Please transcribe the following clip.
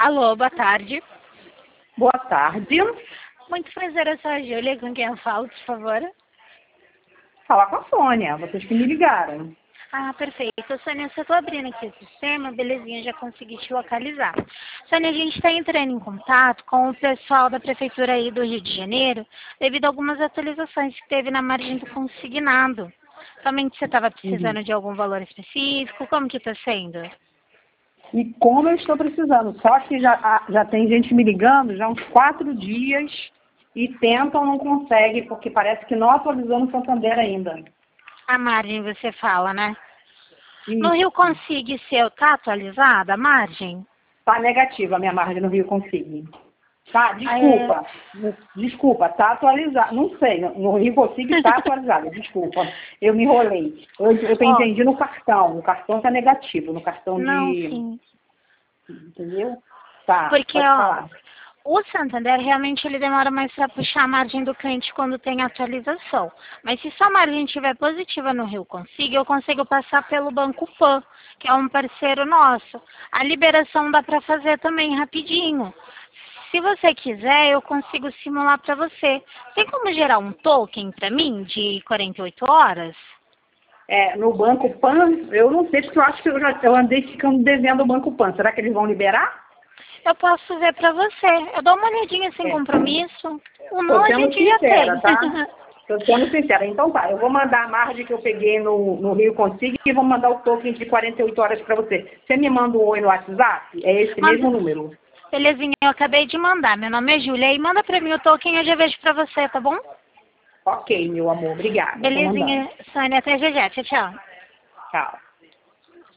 Alô, boa tarde. Boa tarde. Muito prazer, eu sou a Júlia, com quem eu falo, por favor. Falar com a Sônia, vocês que me ligaram. Ah, perfeito. Sônia, eu estou abrindo aqui o sistema, belezinha, já consegui te localizar. Sônia, a gente está entrando em contato com o pessoal da Prefeitura aí do Rio de Janeiro, devido a algumas atualizações que teve na margem do consignado. Somente você estava precisando de algum valor específico? Como que está sendo? E como eu estou precisando, só que já tem gente me ligando já há uns 4 dias e tentam, não conseguem, porque parece que não atualizou no Santander ainda. A margem você fala, né? Isso. No Rio Consigue seu, tá atualizada a margem? Tá negativa a minha margem no Rio Consigo. Tá, desculpa. Desculpa, tá atualizado. Não sei, no Rio Consigo tá atualizado, desculpa. Eu me enrolei. Eu entendi no cartão. O cartão tá negativo, no cartão Não, de... sim. Entendeu? Tá, Porque, pode ó, falar. o Santander realmente ele demora mais para puxar a margem do cliente quando tem atualização. Mas se sua margem estiver positiva no Rio Consigo, eu consigo passar pelo Banco Pan, que é um parceiro nosso. A liberação dá para fazer também rapidinho. Se você quiser, eu consigo simular para você. Tem como gerar um token para mim de 48 horas? No Banco Pan, eu não sei, porque eu acho que eu andei ficando devendo o Banco Pan. Será que eles vão liberar? Eu posso ver para você. Eu dou uma olhadinha sem compromisso. O não Tô a sendo gente já sincera, tem. tá? Tô sendo sincera. Então tá, eu vou mandar a margem que eu peguei no Rio Consigo e vou mandar o token de 48 horas para você. Você me manda um oi no WhatsApp? É esse mesmo número. Belezinha, eu acabei de mandar. Meu nome é Júlia. E manda pra mim o token, eu já vejo pra você, tá bom? Ok, meu amor. Obrigada. Tô mandando. Belezinha, Sônia. Até já já. Tchau, tchau. Tchau.